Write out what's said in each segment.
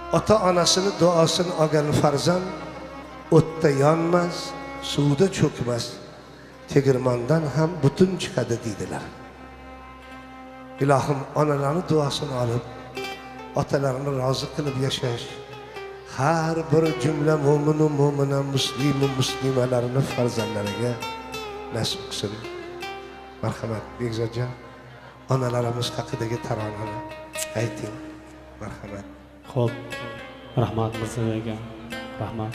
ota onasini duosini olgan farzand o'tda yonmas, suvda cho'kmas, tegirmondan ham butun chiqadi deydilar. Ilohim onalarning duosini olib, otalarini rozi qilib yashash, har bir jumla mo'min va mo'mina, muslim va muslimalarini farzandlariga nasib qilsin. Marhamat, Bekzodjon, onalarimiz haqidagi taronani ayting. Marhamat. Xo'p, rahmat Mirzo aka. Rahmat.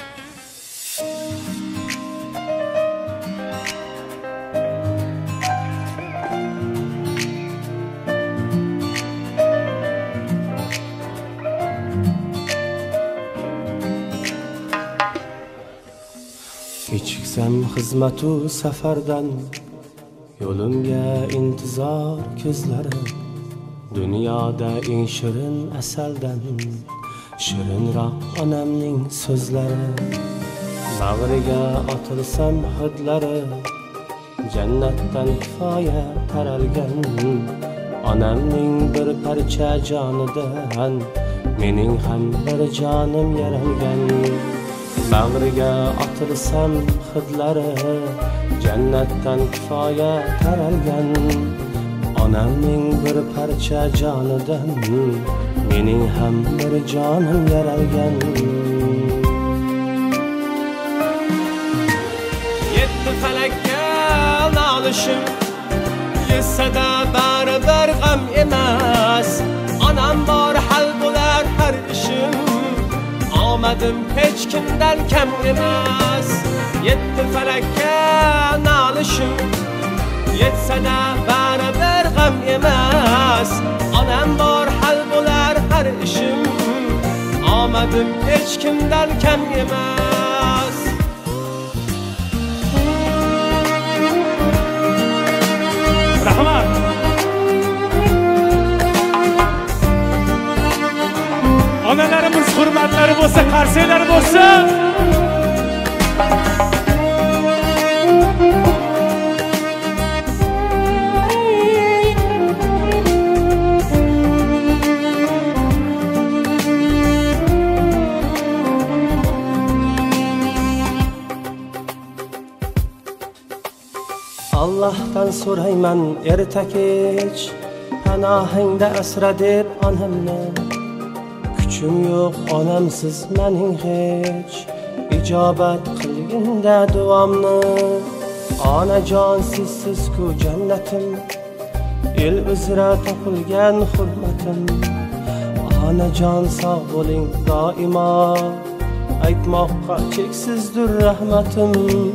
Kechiksam xizmatu safardan, yo'limga intizor ko'zlari, dunyoda eng shirin asaldan shirinroq onamning so'zlari. Bag'riga otilsam hidlari, jannatdan kifoya taralgan, onamning bir parcha jonidan mening ham bir jonim yaralgan. Bag'riga otilsam hidlari, jannatdan kifoya taralgan, onamning bir parcha jonidan mening ham bir jonim yaralgan. Yetti falakka nolishim, yetsada baribir g'am emas, onam bor hal bo'lar har ishim, omadim hech kimdan kam emas. Yetti falakka nolishim, yetsada baribir g'am emas, onam bor hal bo'lar har ishim, omadim hech kimdan kam emas. Rahmat. Onalarimiz hurmatlari bo'lsa, qarsaklar bo'lsa, Allah'tan so'rayman erta kech, panohingda asra deb onamni. Kuchim yo'q onamsiz mening hech, ijobat qilginda duomni. Onajon sizsiz-ku jannatim, el uzra topilgan hurmatim. Onajon sog' bo'ling doimo, aytmoqqa cheksizdir rahmatim.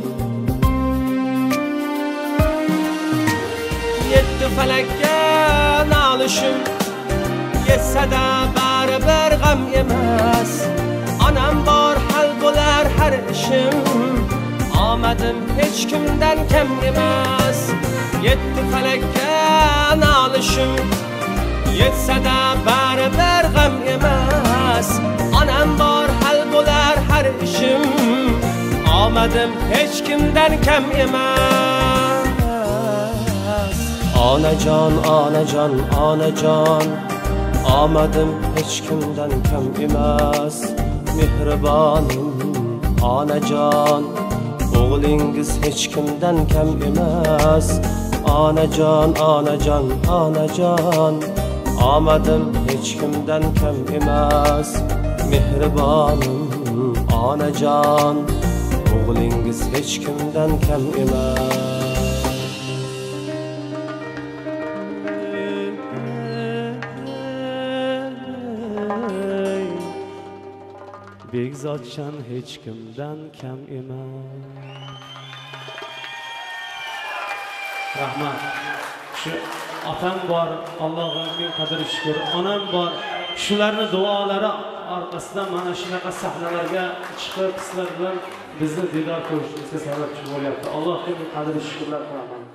Yetti falakka nolishim, yetsada baribir g'am emas, onam bor hal bo'lar har ishim, omadim hech kimdan kam emas. Yetti falakka nolishim, yetsada baribir g'am emas, onam bor hal bo'lar har ishim, omadim hech kimdan kam emas. Onajon, onajon, onajon, omadim hech kimdan kam emas. Mehribonim onajon, o'g'lingiz hech kimdan kam emas. Onajon, onajon, onajon, omadim hech kimdan kam emas. Mehribonim onajon, o'g'lingiz hech kimdan kam emas. Bekzodjon hech kimdan kam emas. Rahmat. Shu otam bor, Allohga ming qadr shukr. Onam bor. Shularning duolari orqasidan mana shunaqa sahnalarga chiqib, sizlar bilan bizni diydor ko'rishimizga sababchi bo'lyapti. Allohga ming qadr shukrlar qilaman.